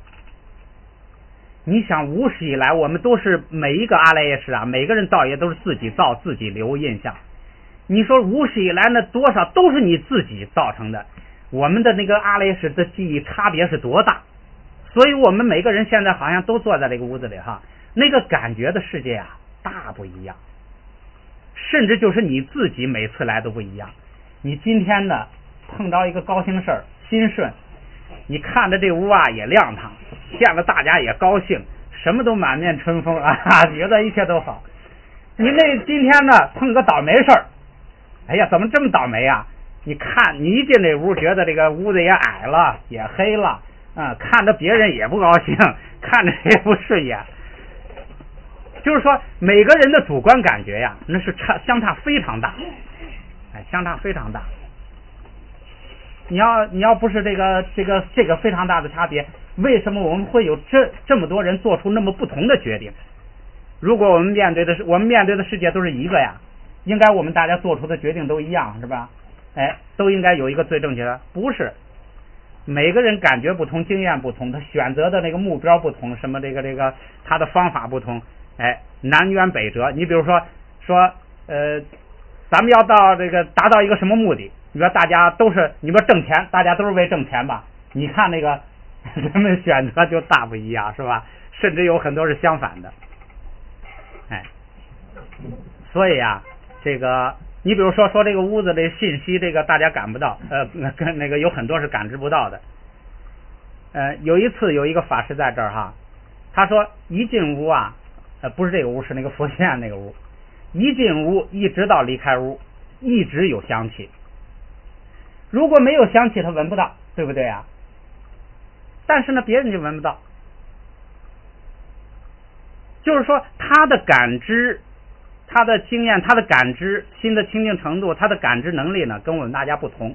你想无始以来我们都是每一个阿赖耶识啊，每个人造业都是自己造自己留印象。你说无始以来那多少都是你自己造成的，我们的那个阿赖耶识的记忆差别是多大？所以我们每个人现在好像都坐在这个屋子里哈，那个感觉的世界啊大不一样，甚至就是你自己每次来都不一样。你今天呢碰到一个高兴事儿，心顺，你看着这屋啊也亮堂，见了大家也高兴，什么都满面春风啊，觉得一切都好。你那今天呢碰个倒霉事儿，哎呀怎么这么倒霉啊？你看你一进这屋，觉得这个屋子也矮了，也黑了。啊、嗯，看着别人也不高兴，看着也不顺眼。就是说，每个人的主观感觉呀，那是差相差非常大，哎，相差非常大。你要你要不是这个这个这个非常大的差别，为什么我们会有这这么多人做出那么不同的决定？如果我们面对的是我们面对的世界都是一个呀，应该我们大家做出的决定都一样，是吧？哎，都应该有一个最正确的，不是。每个人感觉不同，经验不同，他选择的那个目标不同，什么这个这个他的方法不同，哎，南辕北辙。你比如说说呃，咱们要到这个达到一个什么目的？你说大家都是，你说挣钱，大家都是为挣钱吧？你看那个人们选择就大不一样，是吧？甚至有很多是相反的，哎，所以啊，这个你比如说说这个屋子的信息，这个大家感不到，呃，跟那个有很多是感知不到的。呃，有一次有一个法师在这儿哈，他说一进屋啊，呃，不是这个屋，是那个佛学院那个屋，一进屋一直到离开屋，一直有香气。如果没有香气，他闻不到，对不对啊？但是呢，别人就闻不到。就是说，他的感知、他的经验、他的感知、心的清净程度、他的感知能力呢，跟我们大家不同。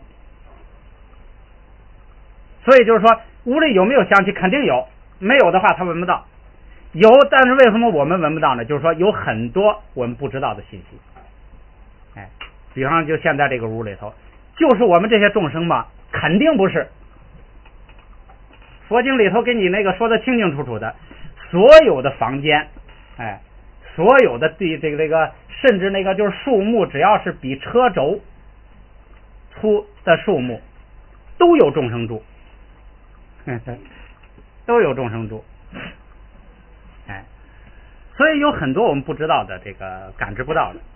所以就是说，屋里有没有香气，肯定有；没有的话，他闻不到。有，但是为什么我们闻不到呢？就是说，有很多我们不知道的信息。哎，比方就现在这个屋里头，就是我们这些众生嘛，肯定不是。佛经里头给你那个说的清清楚楚的，所有的房间，哎，所有的地这个这个，甚至那个就是树木，只要是比车轴粗的树木，都有众生住，都有众生住，哎，所以有很多我们不知道的，这个感知不到的。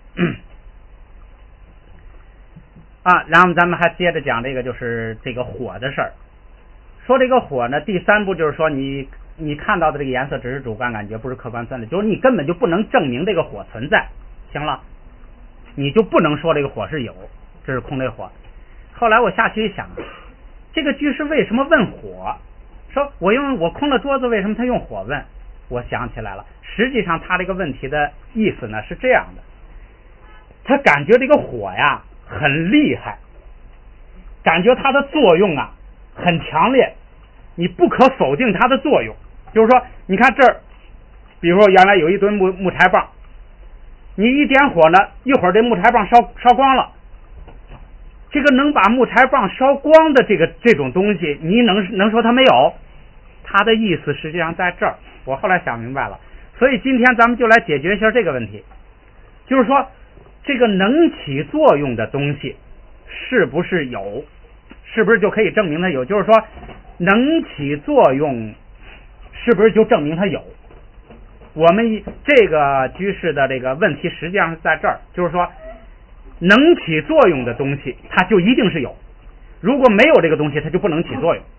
啊，然后咱们还接着讲这个，就是这个火的事儿。说这个火呢，第三步就是说你你看到的这个颜色只是主观感觉，不是客观存在，就是你根本就不能证明这个火存在。行了，你就不能说这个火是有，这是空的火。后来我下去一想，这个居士为什么问火？说我用我空了桌子，为什么他用火问？我想起来了，实际上他这个问题的意思呢是这样的，他感觉这个火呀很厉害，感觉它的作用啊很强烈，你不可否定它的作用。就是说，你看这儿，比如说原来有一吨木木柴棒，你一点火呢，一会儿这木柴棒烧烧光了。这个能把木柴棒烧光的这个这种东西，你能能说它没有？它的意思实际上在这儿。我后来想明白了，所以今天咱们就来解决一下这个问题，就是说，这个能起作用的东西是不是有？是不是就可以证明它有？就是说，能起作用，是不是就证明它有？我们这个居士的这个问题实际上是在这儿，就是说，能起作用的东西，它就一定是有；如果没有这个东西，它就不能起作用。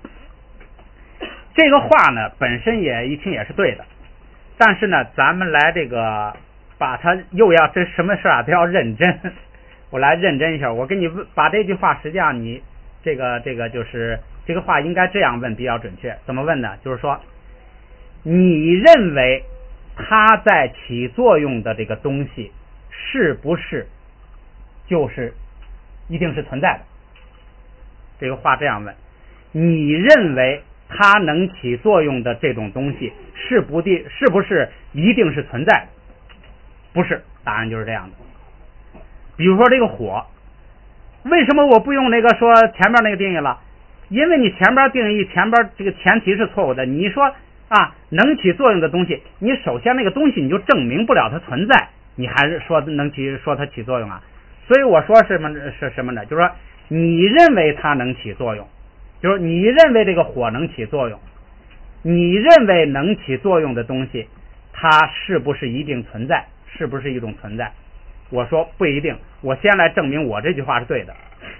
这个话呢，本身也一听也是对的，但是呢，咱们来这个把它又要这什么事啊都要认真。我来认真一下，我跟你把这句话，实际上你这个这个就是这个话应该这样问比较准确。怎么问呢？就是说，你认为它在起作用的这个东西是不是就是一定是存在的？这个话这样问，你认为它能起作用的这种东西是不的是不是一定是存在的？不是，答案就是这样的。比如说这个火，为什么我不用那个说前面那个定义了？因为你前边定义前边这个前提是错误的。你说啊能起作用的东西，你首先那个东西你就证明不了它存在，你还是说能起说它起作用啊？所以我说什么是什么呢？就是说你认为它能起作用，就是你认为这个火能起作用，你认为能起作用的东西，它是不是一定存在？是不是一种存在？我说不一定。我先来证明我这句话是对的。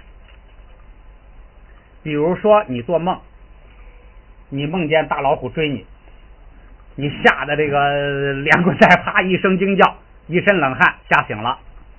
比如说你做梦，你梦见大老虎追你，你吓得这个连滚带爬，一声惊叫，一身冷汗，吓醒了。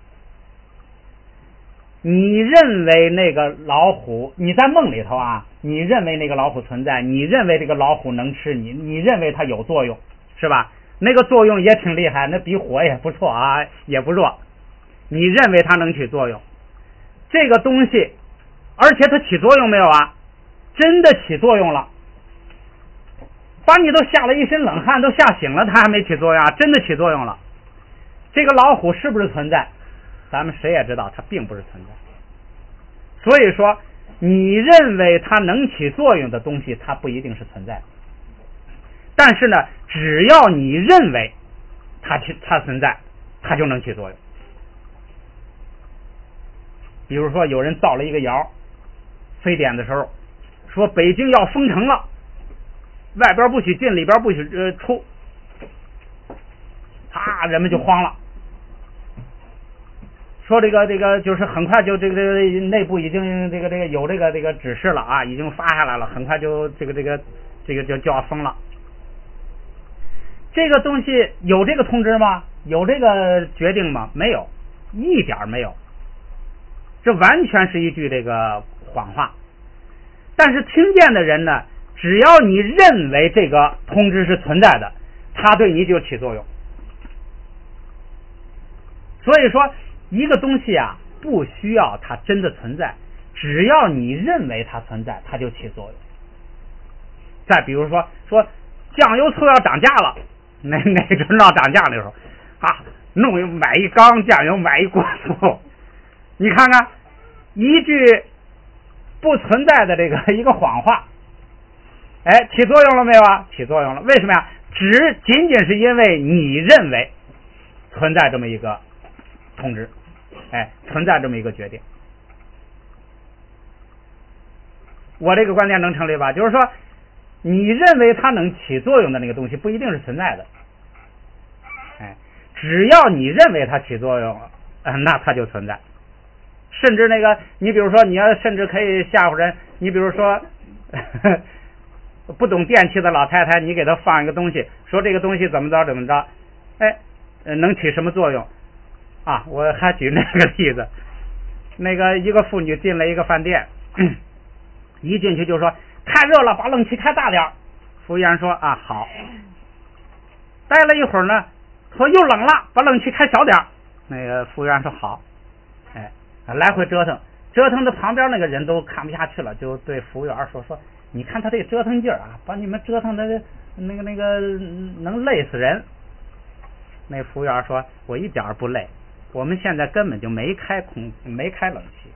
你认为那个老虎，你在梦里头啊，你认为那个老虎存在，你认为这个老虎能吃你，你认为它有作用，是吧？那个作用也挺厉害，那比火也不错啊，也不弱。你认为它能起作用，这个东西，而且它起作用没有啊？真的起作用了，把你都吓了一身冷汗，都吓醒了，它还没起作用啊？真的起作用了。这个老虎是不是存在？咱们谁也知道它并不是存在。所以说，你认为它能起作用的东西，它不一定是存在。但是呢，只要你认为它它存在，它就能起作用。比如说有人造了一个谣，非典的时候说北京要封城了，外边不许进，里边不许呃出，啊，人们就慌了。 说这个这个就是很快就这个这个内部已经这个这个有这个这个指示了啊，已经发下来了，很快就这个这个这个就就要封了。这个东西有这个通知吗？有这个决定吗？没有，一点没有。这完全是一句这个谎话。但是听见的人呢，只要你认为这个通知是存在的，它对你就起作用。所以说一个东西啊，不需要它真的存在，只要你认为它存在，它就起作用。再比如说说酱油醋要涨价了，那那阵闹涨价的时候啊，弄买一缸酱油，买一锅醋，你看看一句不存在的这个一个谎话，哎，起作用了没有啊？起作用了。为什么呀？只仅仅是因为你认为存在这么一个通知，哎，存在这么一个决定。我这个观点能成立吧？就是说你认为它能起作用的那个东西不一定是存在的，哎，只要你认为它起作用，呃、那它就存在。甚至那个你比如说你要甚至可以吓唬人，你比如说呵呵不懂电器的老太太，你给她放一个东西，说这个东西怎么着怎么着，哎，能起什么作用啊？我还举那个例子，那个一个妇女进了一个饭店，一进去就说太热了，把冷气开大点。服务员说啊好。待了一会儿呢，说又冷了，把冷气开小点。那个服务员说好。哎，来回折腾，折腾的旁边那个人都看不下去了，就对服务员说说，你看他这折腾劲儿啊，把你们折腾的那个那个能累死人。那服务员说，我一点不累，我们现在根本就没开空没开冷气。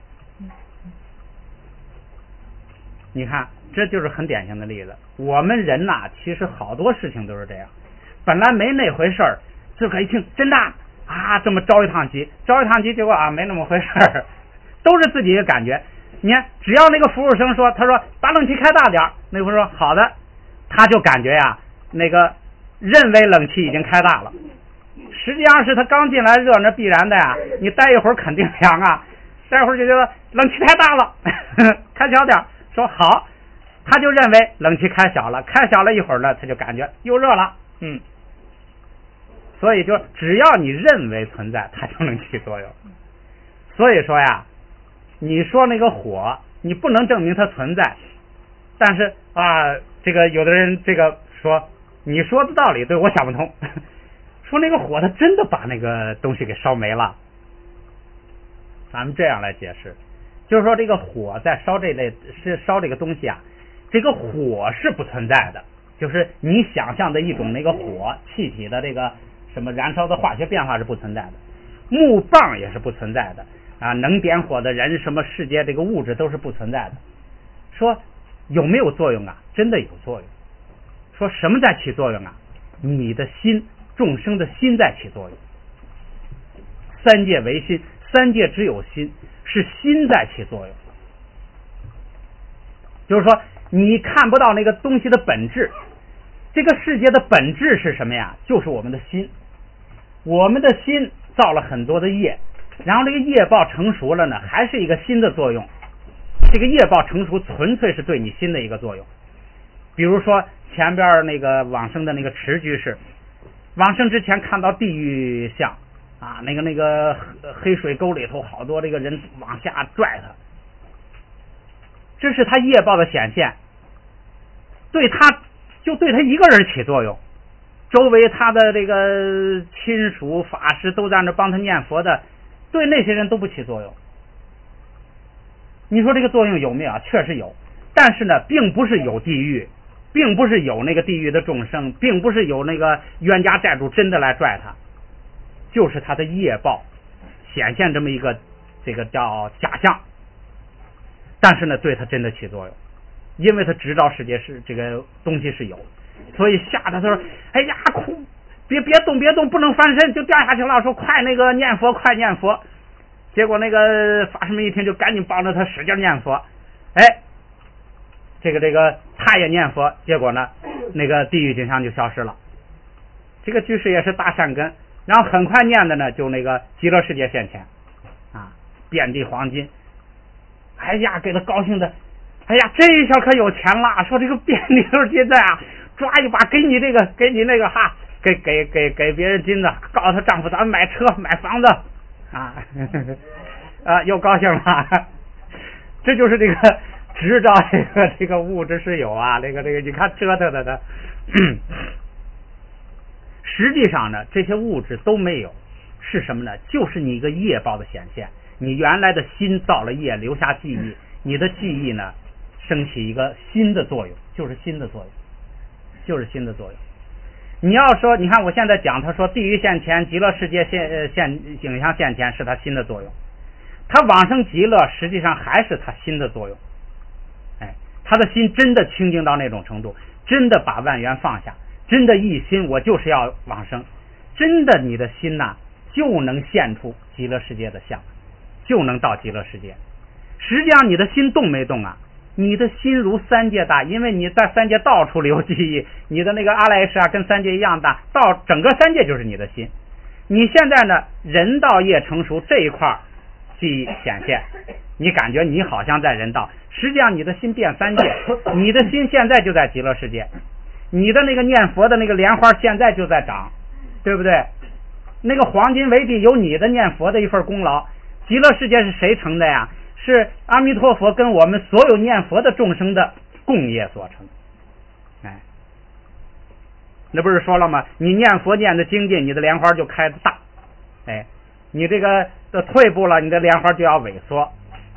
你看，这就是很典型的例子。我们人呐、啊，其实好多事情都是这样，本来没那回事儿，这可一听真的啊，这么着一趟急，着一趟急，结果啊没那么回事儿，都是自己的感觉。你看，只要那个服务生说，他说把冷气开大点，那服务说好的，他就感觉呀，那个认为冷气已经开大了，实际上是他刚进来热，那必然的呀，你待一会儿肯定凉啊，待会儿就觉得冷气太大了，开小点。说好，他就认为冷气开小了，开小了一会儿呢，他就感觉又热了，嗯，所以就只要你认为存在，它就能起作用。所以说呀，你说那个火，你不能证明它存在，但是啊，这个有的人这个说你说的道理对我想不通，说那个火它真的把那个东西给烧没了。咱们这样来解释。就是说这个火在烧这类是烧这个东西啊，这个火是不存在的，就是你想象的一种那个火气体的这个什么燃烧的化学变化是不存在的，木棒也是不存在的啊，能点火的人什么世界这个物质都是不存在的。说有没有作用啊？真的有作用。说什么在起作用啊？你的心，众生的心在起作用。三界为心，三界只有心，是心在起作用。就是说你看不到那个东西的本质，这个世界的本质是什么呀？就是我们的心。我们的心造了很多的业，然后这个业报成熟了呢，还是一个心的作用。这个业报成熟纯粹是对你心的一个作用。比如说前边那个往生的那个持居士，往生之前看到地狱像啊，那个那个黑水沟里头好多这个人往下拽他，这是他业报的显现，对他就对他一个人起作用，周围他的这个亲属法师都在那帮他念佛的，对那些人都不起作用。你说这个作用有没有？确实有，但是呢，并不是有地狱，并不是有那个地狱的众生，并不是有那个冤家债主真的来拽他，就是他的业报显现这么一个这个叫假象，但是呢，对他真的起作用，因为他知道世界是这个东西是有，所以吓得他说：“哎呀，哭，别别动，别动，不能翻身，就掉下去了。”说：“快那个念佛，快念佛。”结果那个法师们一听，就赶紧帮着他使劲念佛。哎，这个这个他也念佛，结果呢，那个地狱景象就消失了。这个居士也是大善根，然后很快念的呢，就那个极乐世界现前。 遍地黄金。哎呀，给他高兴的，哎呀，这一下可有钱了，说这个遍地都是金子啊，抓一把给你这个，给你那个哈，给给给给别人金子，告诉她丈夫咱们买车买房子啊，啊，又高兴了。这就是这个知道这个这个物质是有啊，这个这个你看折腾的的。实际上呢，这些物质都没有，是什么呢？就是你一个业报的显现。你原来的心造了业，留下记忆，你的记忆呢，升起一个新的作用，就是新的作用，就是新的作用。你要说，你看我现在讲，他说地狱现前，极乐世界现现影像现前，是他新的作用。他往生极乐，实际上还是他新的作用。哎，他的心真的清净到那种程度，真的把万缘放下，真的一心我就是要往生，真的你的心呐、啊，就能现出极乐世界的相。就能到极乐世界。实际上你的心动没动啊？你的心如三界大，因为你在三界到处留记忆，你的那个阿赖耶识啊跟三界一样大，到整个三界就是你的心。你现在呢人道业成熟这一块记忆显现，你感觉你好像在人道，实际上你的心变三界，你的心现在就在极乐世界，你的那个念佛的那个莲花现在就在长，对不对？那个黄金为地有你的念佛的一份功劳。极乐世界是谁成的呀？是阿弥陀佛跟我们所有念佛的众生的共业所成。哎，那不是说了吗？你念佛念的精进，你的莲花就开的大。哎，你这个的退步了，你的莲花就要萎缩。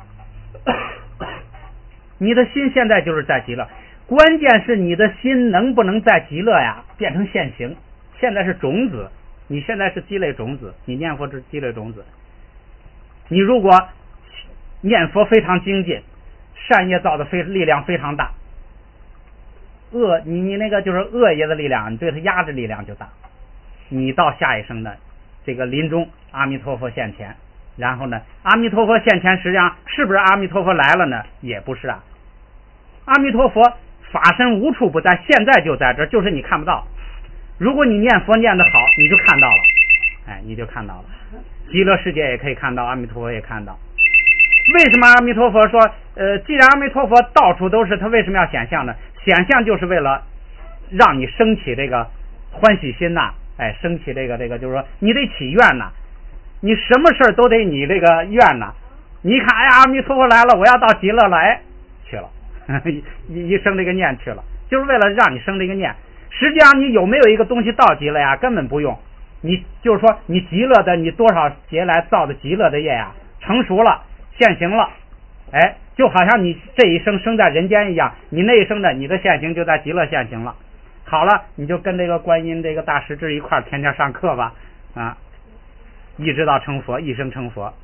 你的心现在就是在极乐，关键是你的心能不能在极乐呀变成现行？现在是种子，你现在是积累种子，你念佛是积累种子。你如果念佛非常精进，善业造的非力量非常大，恶你你那个就是恶业的力量，你对它压制力量就大。你到下一生呢，这个临终阿弥陀佛现前，然后呢，阿弥陀佛现前，实际上是不是阿弥陀佛来了呢？也不是啊。阿弥陀佛法身无处不在，现在就在这，就是你看不到。如果你念佛念得好，你就看到了，哎，你就看到了。极乐世界也可以看到，阿弥陀佛也看到。为什么阿弥陀佛说，呃，既然阿弥陀佛到处都是，他为什么要显相呢？显相就是为了让你升起这个欢喜心呐、啊，哎，升起这个这个，就是说你得起愿呐、啊，你什么事都得你这个愿呐、啊。你一看，哎呀，阿弥陀佛来了，我要到极乐来去了，一一生这个念去了，就是为了让你生这个念。实际上你有没有一个东西到极乐呀？根本不用。你就是说，你极乐的，你多少劫来造的极乐的业呀，成熟了，现行了，哎，就好像你这一生生在人间一样，你那一生的你的现行就在极乐现行了。好了，你就跟这个观音这个大师之一块天天上课吧，啊，一直到成佛，一生成佛。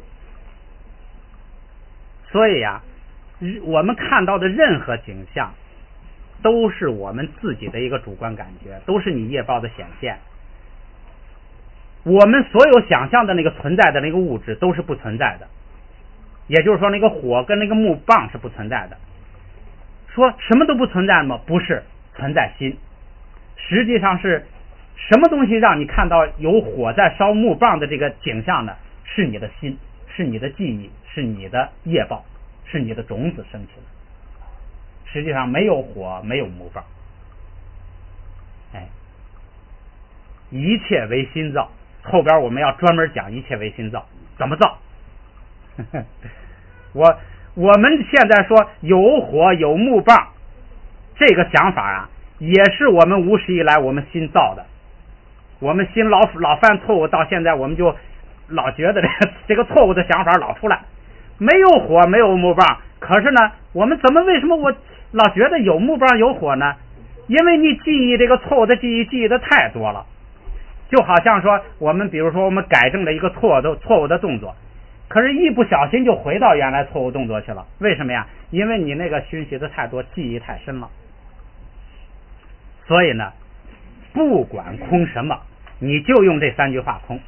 所以呀、啊，我们看到的任何景象，都是我们自己的一个主观感觉，都是你业报的显现。我们所有想象的那个存在的那个物质都是不存在的，也就是说那个火跟那个木棒是不存在的。说什么都不存在吗？不是，存在心。实际上是什么东西让你看到有火在烧木棒的这个景象呢？是你的心，是你的记忆，是你的业报，是你的种子升起的。实际上没有火，没有木棒，哎，一切为心造。后边我们要专门讲一切为心造怎么造。我我们现在说有火有木棒，这个想法啊，也是我们无始以来我们心造的。我们心老老犯错误，到现在我们就老觉得这个这个错误的想法老出来。没有火没有木棒，可是呢，我们怎么为什么我老觉得有木棒有火呢？因为你记忆这个错误的记忆记忆的太多了。就好像说我们比如说我们改正了一个错的错误的动作，可是一不小心就回到原来错误动作去了。为什么呀？因为你那个熏习的太多，记忆太深了。所以呢，不管空什么，你就用这三句话空，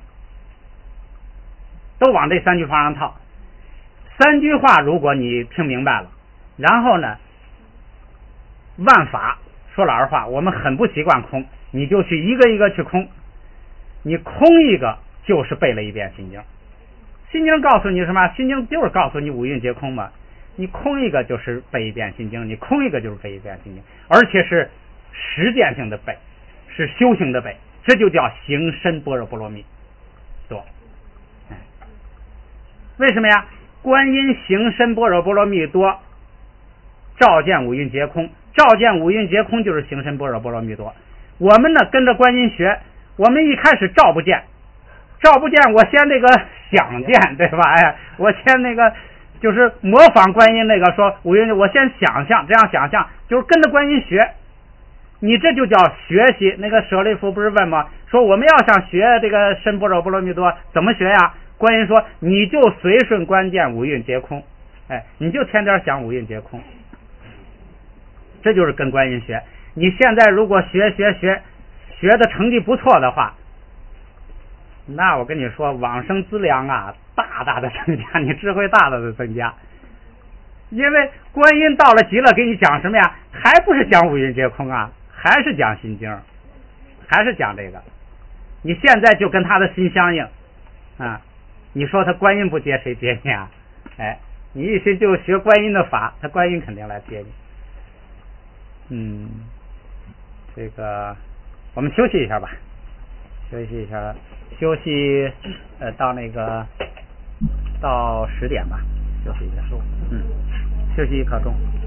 都往这三句话上套。三句话如果你听明白了，然后呢，万法说老实话，我们很不习惯空，你就去一个一个去空。你空一个就是背了一遍心经， 心经告诉你什么？心经就是告诉你五蕴皆空嘛。你空一个就是背一遍心经，你空一个就是背一遍心经，而且是实践性的背，是修行的背，这就叫行深般若波罗蜜多。为什么呀？观音行深般若波罗蜜多，照见五蕴皆空，照见五蕴皆空就是行深般若波罗蜜多。我们呢跟着观音学，我们一开始照不见，照不见，我先那个想见，对吧？哎，我先那个就是模仿观音那个说五蕴，我先想象，这样想象就是跟着观音学。你这就叫学习。那个舍利弗不是问吗？说我们要想学这个深般若波罗蜜多，怎么学呀？观音说你就随顺观见五蕴皆空，哎，你就天天想五蕴皆空，这就是跟观音学。你现在如果学学学学的成绩不错的话，那我跟你说往生资粮啊大大的增加，你智慧大大的增加。因为观音到了极乐给你讲什么呀？还不是讲五蕴皆空啊，还是讲心经，还是讲这个。你现在就跟他的心相应啊，你说他观音不接谁接你啊？哎，你一心就学观音的法，他观音肯定来接你。嗯，这个我们休息一下吧，休息一下，休息呃到那个到十点吧，休息一下，嗯，休息一刻钟。